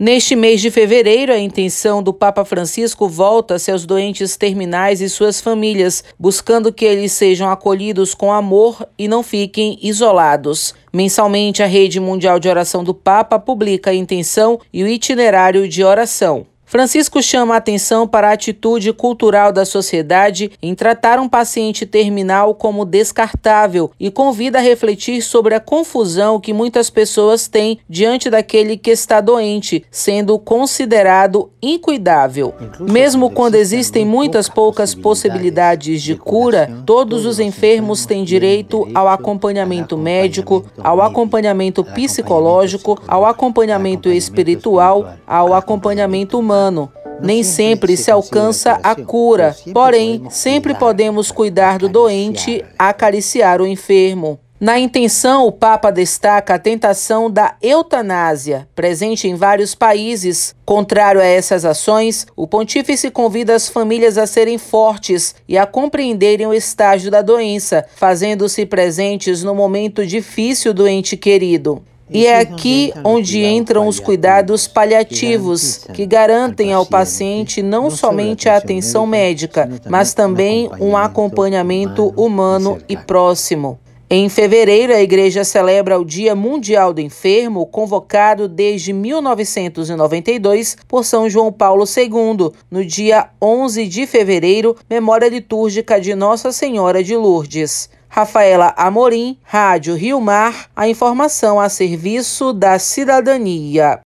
Neste mês de fevereiro, a intenção do Papa Francisco volta-se aos doentes terminais e suas famílias, buscando que eles sejam acolhidos com amor e não fiquem isolados. Mensalmente, a Rede Mundial de Oração do Papa publica a intenção e o itinerário de oração. Francisco chama a atenção para a atitude cultural da sociedade em tratar um paciente terminal como descartável e convida a refletir sobre a confusão que muitas pessoas têm diante daquele que está doente, sendo considerado incuidável. Mesmo quando existem muitas poucas possibilidades de cura, todos os enfermos têm direito ao acompanhamento médico, ao acompanhamento psicológico, ao acompanhamento espiritual, ao acompanhamento humano. Nem sempre se alcança a cura, porém, sempre podemos cuidar do doente, acariciar o enfermo. Na intenção, o Papa destaca a tentação da eutanásia, presente em vários países. Contrário a essas ações, o pontífice convida as famílias a serem fortes e a compreenderem o estágio da doença, fazendo-se presentes no momento difícil do ente querido. E é aqui onde entram os cuidados paliativos, que garantem ao paciente não somente a atenção médica, mas também um acompanhamento humano e próximo. Em fevereiro, a Igreja celebra o Dia Mundial do Enfermo, convocado desde 1992 por São João Paulo II, no dia 11 de fevereiro, memória litúrgica de Nossa Senhora de Lourdes. Rafaela Amorim, Rádio Rio Mar, a informação a serviço da cidadania.